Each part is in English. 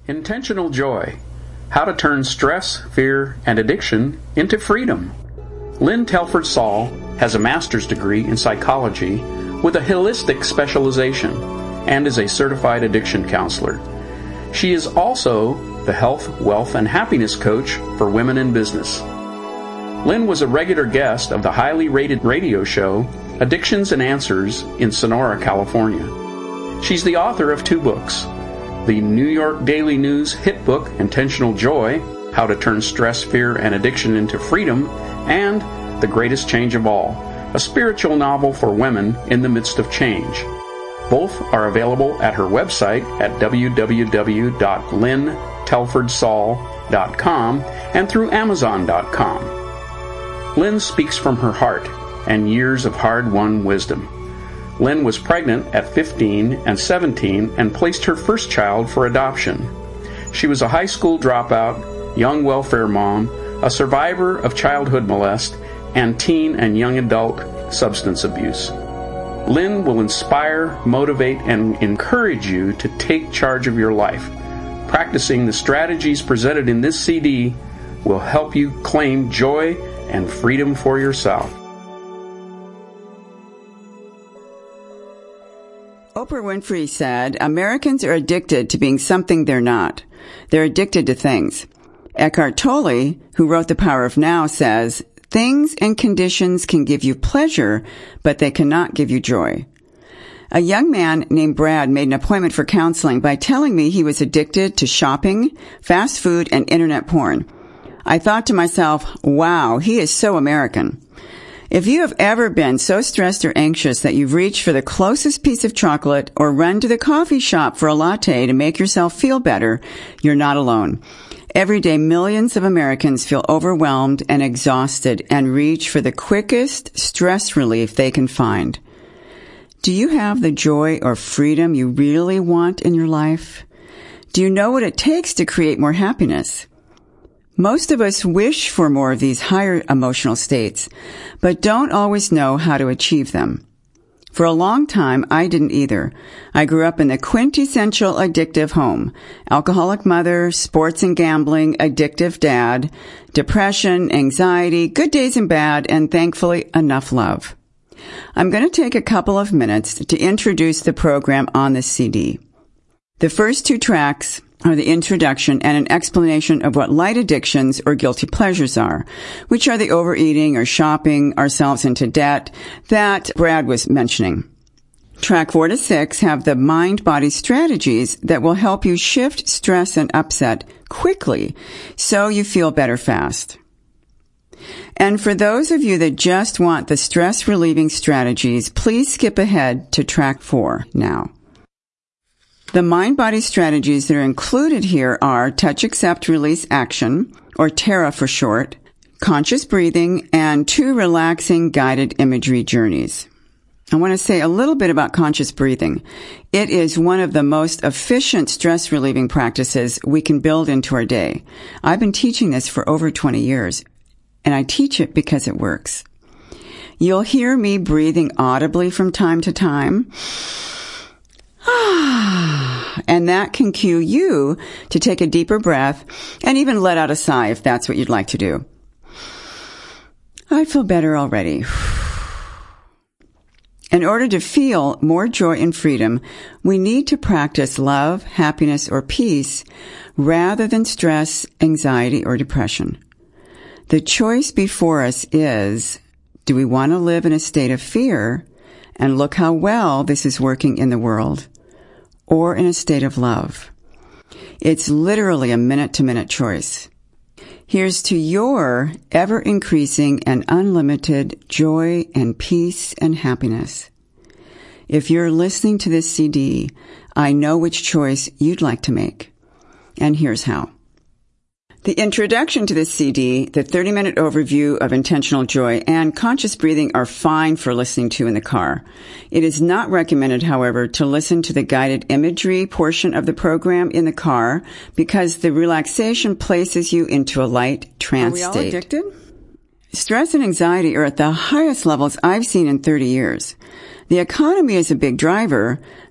Intentional Joy: How to Turn Stress, Fear, and Addiction into Freedom. Lynn Telford Saul has a master's degree in psychology with a holistic specialization and is a certified addiction counselor. She is also the health, wealth, and happiness coach for women in business. Lynn was a regular guest of the highly rated radio show Addictions and Answers in Sonora, California. She's the author of 2 books: the New York Daily News hit book Intentional Joy: How to Turn Stress, Fear, and Addiction into Freedom, and The Greatest Change of All, a spiritual novel for women in the midst of change. Both are available at her website at www.lynntelfordsaul.com and through Amazon.com. Lynn speaks from her heart and years of hard-won wisdom. Lynn was pregnant at 15 and 17 and placed her first child for adoption. She was a high school dropout, young welfare mom, a survivor of childhood molest, and teen and young adult substance abuse. Lynn will inspire, motivate, and encourage you to take charge of your life. Practicing the strategies presented in this CD will help you claim joy and freedom for yourself. Oprah Winfrey said, Americans are addicted to being something they're not. They're addicted to things. Eckhart Tolle, who wrote The Power of Now, says, things and conditions can give you pleasure, but they cannot give you joy. A young man named Brad made an appointment for counseling by telling me he was addicted to shopping, fast food, and internet porn. I thought to myself, wow, he is so American. If you have ever been so stressed or anxious that you've reached for the closest piece of chocolate or run to the coffee shop for a latte to make yourself feel better, you're not alone. Every day, millions of Americans feel overwhelmed and exhausted and reach for the quickest stress relief they can find. Do you have the joy or freedom you really want in your life? Do you know what it takes to create more happiness? Most of us wish for more of these higher emotional states, but don't always know how to achieve them. For a long time, I didn't either. I grew up in the quintessential addictive home. Alcoholic mother, sports and gambling, addictive dad, depression, anxiety, good days and bad, and thankfully enough love. I'm going to take a couple of minutes to introduce the program on this CD. The first 2 tracks are the introduction and an explanation of what light addictions or guilty pleasures are, which are the overeating or shopping ourselves into debt that Brad was mentioning. Track 4 to 6 have the mind-body strategies that will help you shift stress and upset quickly so you feel better fast. And for those of you that just want the stress-relieving strategies, please skip ahead to track 4 now. The mind-body strategies that are included here are Touch, Accept, Release, Action, or TARA for short, conscious breathing, and 2 relaxing guided imagery journeys. I want to say a little bit about conscious breathing. It is one of the most efficient stress-relieving practices we can build into our day. I've been teaching this for over 20 years, and I teach it because it works. You'll hear me breathing audibly from time to time. And that can cue you to take a deeper breath and even let out a sigh if that's what you'd like to do. I feel better already. In order to feel more joy and freedom, we need to practice love, happiness, or peace rather than stress, anxiety, or depression. The choice before us is, do we want to live in a state of fear, and look how well this is working in the world, or in a state of love? It's literally a minute-to-minute choice. Here's to your ever-increasing and unlimited joy and peace and happiness. If you're listening to this CD, I know which choice you'd like to make. And here's how. The introduction to this CD, the 30-minute overview of intentional joy, and conscious breathing are fine for listening to in the car. It is not recommended, however, to listen to the guided imagery portion of the program in the car because the relaxation places you into a light trance state. Are we all addicted? Stress and anxiety are at the highest levels I've seen in 30 years. The economy is a big driver,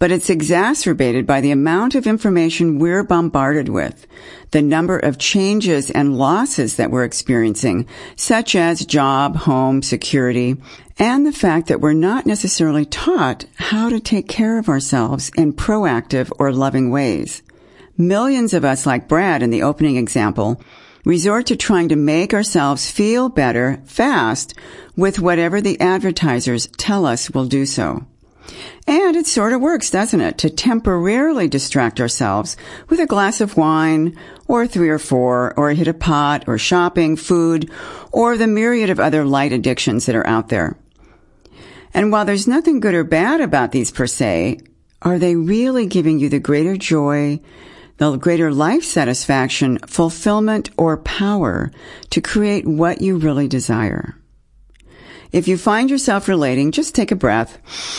but it's exacerbated by the amount of information we're bombarded with, the number of changes and losses that we're experiencing, such as job, home, security, and the fact that we're not necessarily taught how to take care of ourselves in proactive or loving ways. Millions of us, like Brad in the opening example, resort to trying to make ourselves feel better fast with whatever the advertisers tell us will do so. And it sort of works, doesn't it, to temporarily distract ourselves with a glass of wine, or 3 or 4, or a hit of pot, or shopping, food, or the myriad of other light addictions that are out there. And while there's nothing good or bad about these per se, are they really giving you the greater joy, the greater life satisfaction, fulfillment, or power to create what you really desire? If you find yourself relating, just take a breath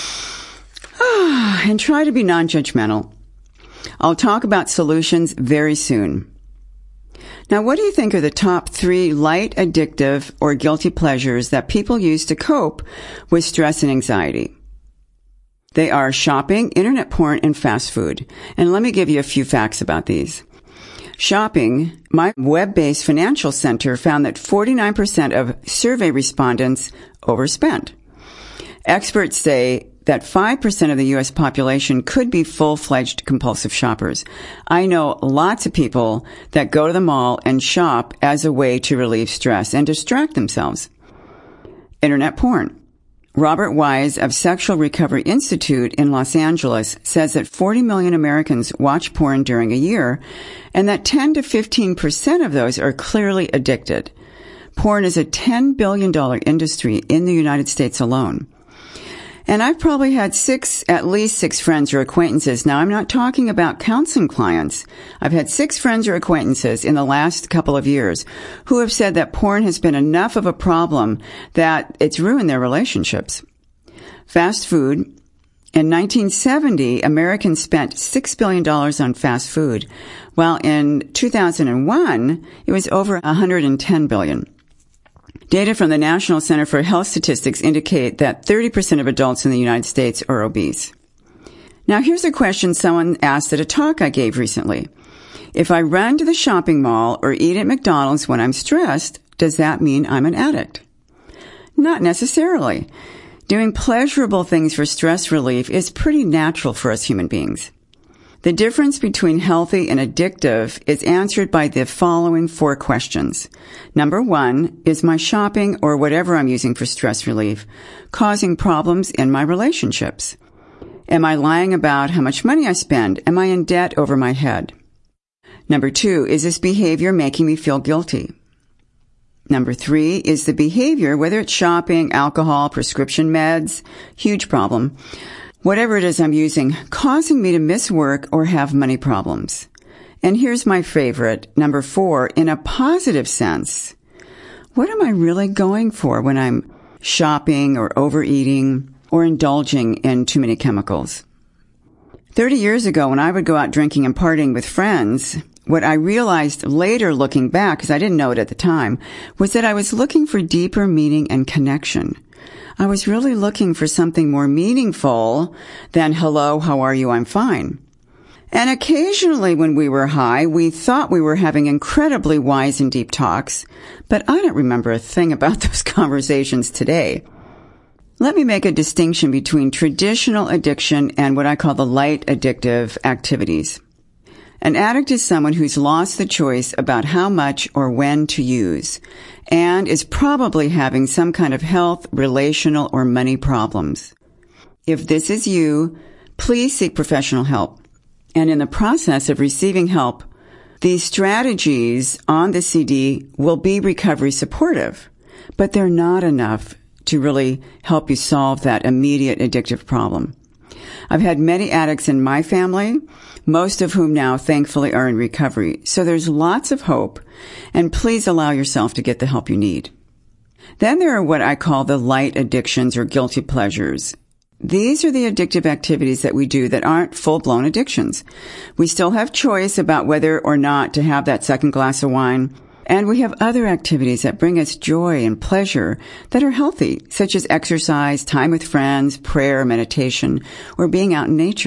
and try to be non-judgmental. I'll talk about solutions very soon. Now, what do you think are the top 3 light, addictive, or guilty pleasures that people use to cope with stress and anxiety? They are shopping, internet porn, and fast food. And let me give you a few facts about these. Shopping, my web-based financial center found that 49% of survey respondents overspent. Experts say that 5% of the U.S. population could be full-fledged compulsive shoppers. I know lots of people that go to the mall and shop as a way to relieve stress and distract themselves. Internet porn. Robert Wise of Sexual Recovery Institute in Los Angeles says that 40 million Americans watch porn during a year, and that 10 to 15% of those are clearly addicted. Porn is a $10 billion industry in the United States alone. And I've probably had at least six friends or acquaintances. Now, I'm not talking about counseling clients. I've had 6 friends or acquaintances in the last couple of years who have said that porn has been enough of a problem that it's ruined their relationships. Fast food. In 1970, Americans spent $6 billion on fast food, while in 2001, it was over $110 billion. Data from the National Center for Health Statistics indicate that 30% of adults in the United States are obese. Now, here's a question someone asked at a talk I gave recently. If I run to the shopping mall or eat at McDonald's when I'm stressed, does that mean I'm an addict? Not necessarily. Doing pleasurable things for stress relief is pretty natural for us human beings. The difference between healthy and addictive is answered by the following 4 questions. Number 1, is my shopping or whatever I'm using for stress relief causing problems in my relationships? Am I lying about how much money I spend? Am I in debt over my head? Number 2, is this behavior making me feel guilty? Number 3, is the behavior, whether it's shopping, alcohol, prescription meds, huge problem, whatever it is I'm using, causing me to miss work or have money problems? And here's my favorite, number 4, in a positive sense. What am I really going for when I'm shopping or overeating or indulging in too many chemicals? 30 years ago, when I would go out drinking and partying with friends, what I realized later looking back, because I didn't know it at the time, was that I was looking for deeper meaning and connection. I was really looking for something more meaningful than, hello, how are you, I'm fine. And occasionally when we were high, we thought we were having incredibly wise and deep talks, but I don't remember a thing about those conversations today. Let me make a distinction between traditional addiction and what I call the light addictive activities. An addict is someone who's lost the choice about how much or when to use and is probably having some kind of health, relational, or money problems. If this is you, please seek professional help. And in the process of receiving help, these strategies on the CD will be recovery supportive, but they're not enough to really help you solve that immediate addictive problem. I've had many addicts in my family, most of whom now thankfully are in recovery. So there's lots of hope, and please allow yourself to get the help you need. Then there are what I call the light addictions or guilty pleasures. These are the addictive activities that we do that aren't full-blown addictions. We still have choice about whether or not to have that second glass of wine. And we have other activities that bring us joy and pleasure that are healthy, such as exercise, time with friends, prayer, meditation, or being out in nature.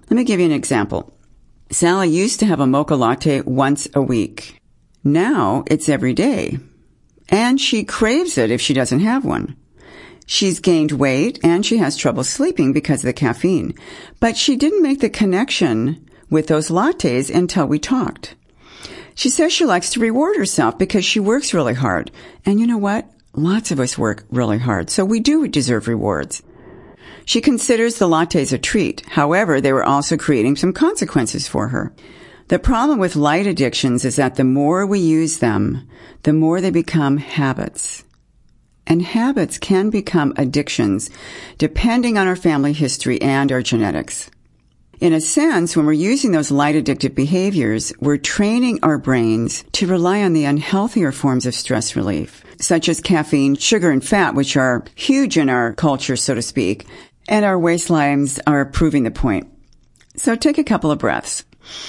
Let me give you an example. Sally used to have a mocha latte once a week. Now it's every day. And she craves it if she doesn't have one. She's gained weight and she has trouble sleeping because of the caffeine. But she didn't make the connection with those lattes until we talked. She says she likes to reward herself because she works really hard. And you know what? Lots of us work really hard, so we do deserve rewards. She considers the lattes a treat. However, they were also creating some consequences for her. The problem with light addictions is that the more we use them, the more they become habits. And habits can become addictions depending on our family history and our genetics. In a sense, when we're using those light addictive behaviors, we're training our brains to rely on the unhealthier forms of stress relief, such as caffeine, sugar, and fat, which are huge in our culture, so to speak, and our waistlines are proving the point. So take a couple of breaths.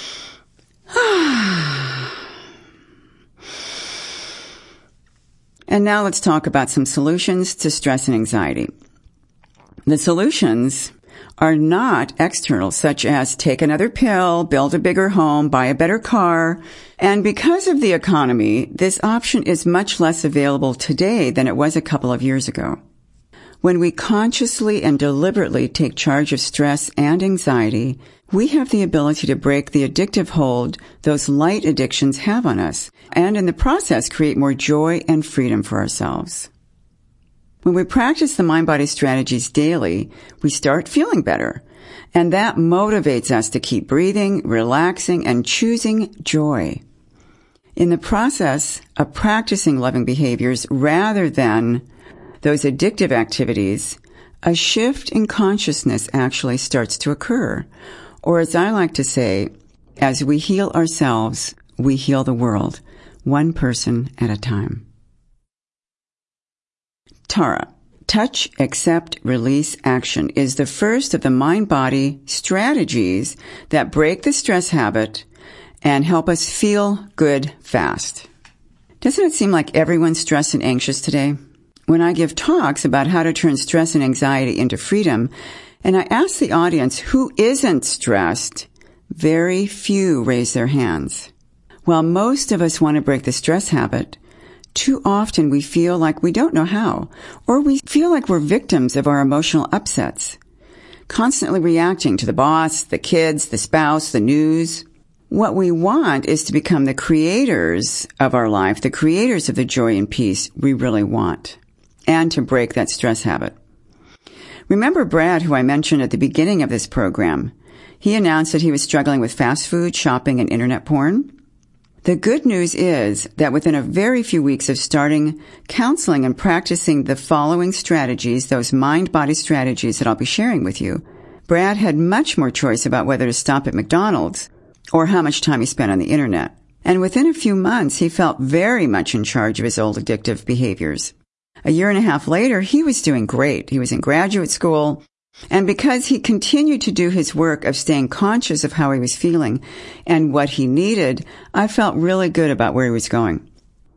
And now let's talk about some solutions to stress and anxiety. The solutions are not external, such as take another pill, build a bigger home, buy a better car. And because of the economy, this option is much less available today than it was a couple of years ago. When we consciously and deliberately take charge of stress and anxiety, we have the ability to break the addictive hold those light addictions have on us, and in the process create more joy and freedom for ourselves. When we practice the mind-body strategies daily, we start feeling better, and that motivates us to keep breathing, relaxing, and choosing joy. In the process of practicing loving behaviors rather than those addictive activities, a shift in consciousness actually starts to occur. Or as I like to say, as we heal ourselves, we heal the world, one person at a time. Tara, Touch, Accept, Release, Action is the first of the mind-body strategies that break the stress habit and help us feel good fast. Doesn't it seem like everyone's stressed and anxious today? When I give talks about how to turn stress and anxiety into freedom, and I ask the audience who isn't stressed, very few raise their hands. While most of us want to break the stress habit, too often we feel like we don't know how, or we feel like we're victims of our emotional upsets, constantly reacting to the boss, the kids, the spouse, the news. What we want is to become the creators of our life, the creators of the joy and peace we really want, and to break that stress habit. Remember Brad, who I mentioned at the beginning of this program? He announced that he was struggling with fast food, shopping, and internet porn. The good news is that within a very few weeks of starting counseling and practicing the following strategies, those mind-body strategies that I'll be sharing with you, Brad had much more choice about whether to stop at McDonald's or how much time he spent on the internet. And within a few months, he felt very much in charge of his old addictive behaviors. A year and a half later, he was doing great. He was in graduate school. And because he continued to do his work of staying conscious of how he was feeling and what he needed, I felt really good about where he was going.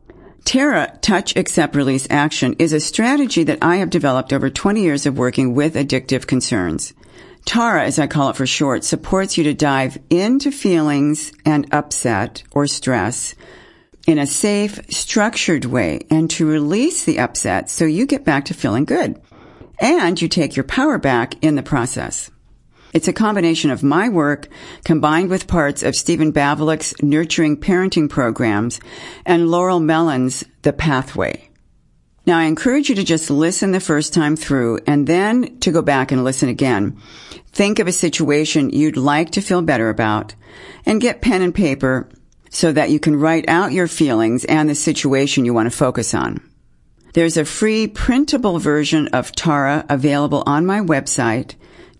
Tara, Touch, Accept, Release, Action is a strategy that I have developed over 20 years of working with addictive concerns. Tara, as I call it for short, supports you to dive into feelings and upset or stress in a safe, structured way and to release the upset so you get back to feeling good. And you take your power back in the process. It's a combination of my work combined with parts of Stephen Bavelik's Nurturing Parenting Programs and Laurel Mellon's The Pathway. Now, I encourage you to just listen the first time through and then to go back and listen again. Think of a situation you'd like to feel better about and get pen and paper so that you can write out your feelings and the situation you want to focus on. There's a free printable version of Tara available on my website,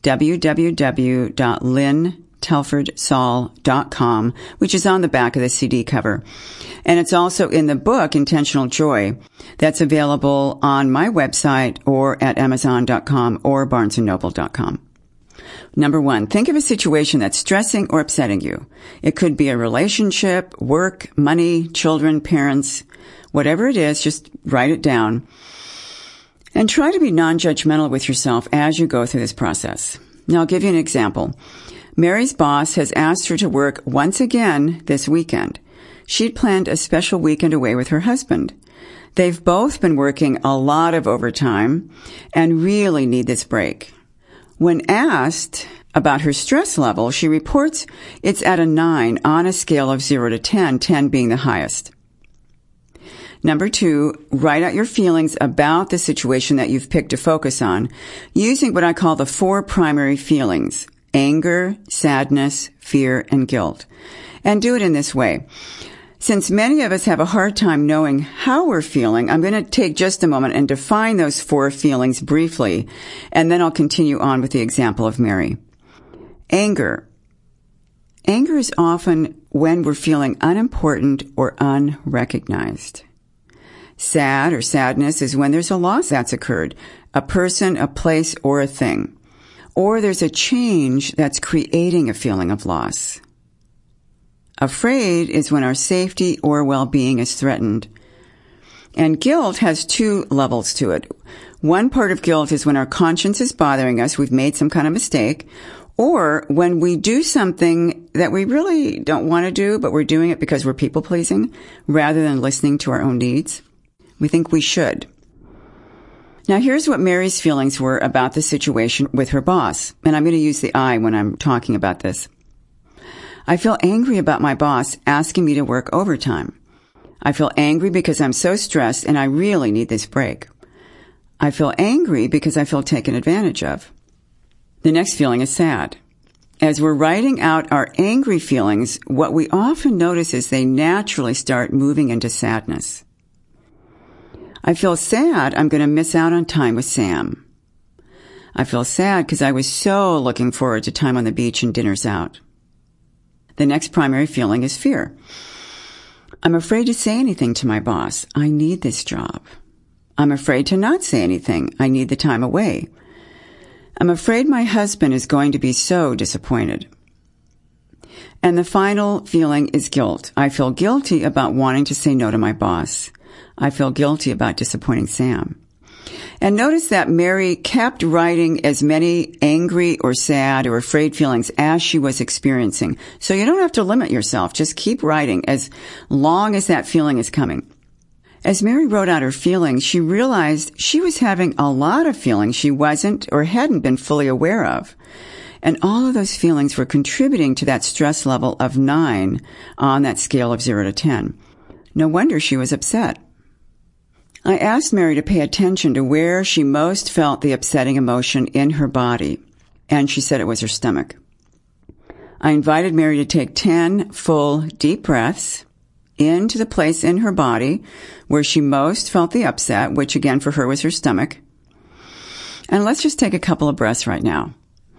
www.lynntelfordsaul.com, which is on the back of the CD cover. And it's also in the book, Intentional Joy, that's available on my website or at Amazon.com or BarnesandNoble.com. Number 1, think of a situation that's stressing or upsetting you. It could be a relationship, work, money, children, parents, whatever it is, just write it down. And try to be non-judgmental with yourself as you go through this process. Now, I'll give you an example. Mary's boss has asked her to work once again this weekend. She'd planned a special weekend away with her husband. They've both been working a lot of overtime and really need this break. When asked about her stress level, she reports it's at a 9 on a scale of 0 to 10, 10 being the highest. Number 2, write out your feelings about the situation that you've picked to focus on using what I call the 4 primary feelings: anger, sadness, fear, and guilt. And do it in this way. Since many of us have a hard time knowing how we're feeling, I'm going to take just a moment and define those 4 feelings briefly, and then I'll continue on with the example of Mary. Anger. Anger is often when we're feeling unimportant or unrecognized. Sad or sadness is when there's a loss that's occurred, a person, a place, or a thing. Or there's a change that's creating a feeling of loss. Afraid is when our safety or well-being is threatened. And guilt has 2 levels to it. One part of guilt is when our conscience is bothering us, we've made some kind of mistake, or when we do something that we really don't want to do, but we're doing it because we're people-pleasing, rather than listening to our own needs. We think we should. Now here's what Mary's feelings were about the situation with her boss, and I'm going to use the I when I'm talking about this. I feel angry about my boss asking me to work overtime. I feel angry because I'm so stressed and I really need this break. I feel angry because I feel taken advantage of. The next feeling is sad. As we're writing out our angry feelings, what we often notice is they naturally start moving into sadness. I feel sad I'm going to miss out on time with Sam. I feel sad because I was so looking forward to time on the beach and dinners out. The next primary feeling is fear. I'm afraid to say anything to my boss. I need this job. I'm afraid to not say anything. I need the time away. I'm afraid my husband is going to be so disappointed. And the final feeling is guilt. I feel guilty about wanting to say no to my boss. I feel guilty about disappointing Sam. And notice that Mary kept writing as many angry or sad or afraid feelings as she was experiencing. So you don't have to limit yourself. Just keep writing as long as that feeling is coming. As Mary wrote out her feelings, she realized she was having a lot of feelings she wasn't or hadn't been fully aware of. And all of those feelings were contributing to that stress level of 9 on that scale of 0 to 10. No wonder she was upset. I asked Mary to pay attention to where she most felt the upsetting emotion in her body, and she said it was her stomach. I invited Mary to take 10 full, deep breaths into the place in her body where she most felt the upset, which again for her was her stomach. And let's just take a couple of breaths right now.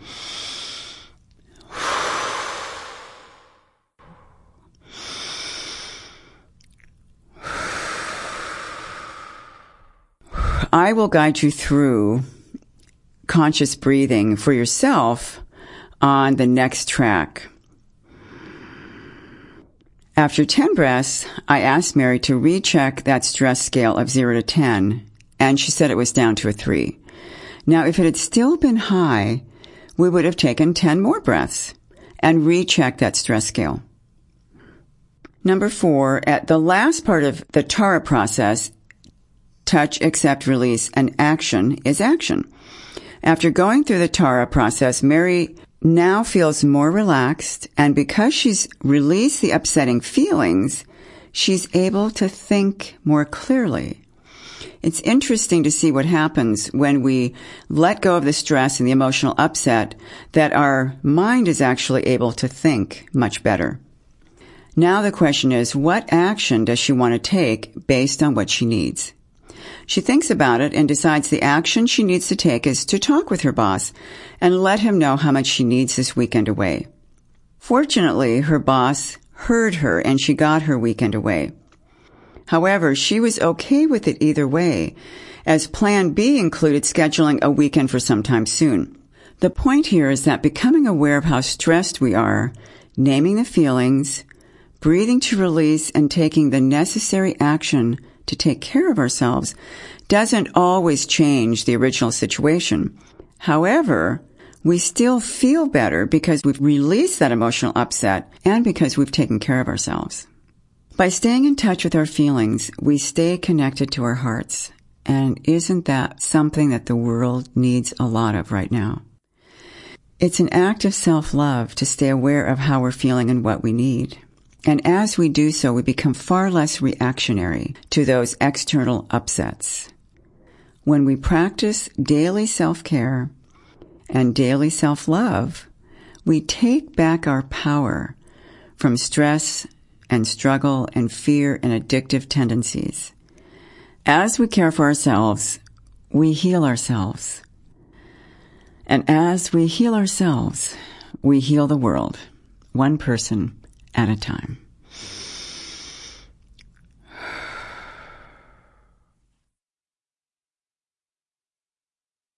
I will guide you through conscious breathing for yourself on the next track. After 10 breaths, I asked Mary to recheck that stress scale of 0 to 10, and she said it was down to a 3. Now, if it had still been high, we would have taken 10 more breaths and rechecked that stress scale. Number 4, at the last part of the Tara process, touch, accept, release, and action is action. After going through the Tara process, Mary now feels more relaxed, and because she's released the upsetting feelings, she's able to think more clearly. It's interesting to see what happens when we let go of the stress and the emotional upset, that our mind is actually able to think much better. Now the question is, what action does she want to take based on what she needs? She thinks about it and decides the action she needs to take is to talk with her boss and let him know how much she needs this weekend away. Fortunately, her boss heard her and she got her weekend away. However, she was okay with it either way, as Plan B included scheduling a weekend for sometime soon. The point here is that becoming aware of how stressed we are, naming the feelings, breathing to release, and taking the necessary action to take care of ourselves doesn't always change the original situation. However, We still feel better because we've released that emotional upset and because we've taken care of ourselves. By staying in touch with our feelings, we stay connected to our hearts. And isn't that something that the world needs a lot of right now? It's an act of self-love to stay aware of how we're feeling and what we need. And as we do so, we become far less reactionary to those external upsets. When we practice daily self-care and daily self-love, we take back our power from stress and struggle and fear and addictive tendencies. As we care for ourselves, we heal ourselves. And as we heal ourselves, we heal the world, one person at a time.